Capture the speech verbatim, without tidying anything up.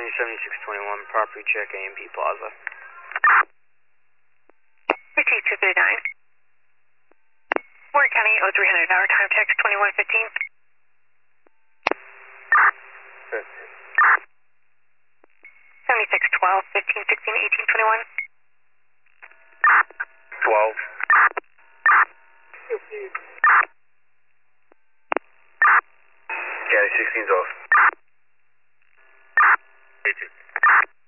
County seventy-six twenty-one, property check, A M P Plaza. Repeat two thirty-nine. Warren County oh three hundred hour time text twenty-one fifteen. seventy-six twelve, fifteen sixteen, eighteen twenty-one. twelve. County sixteen's off. eighteen.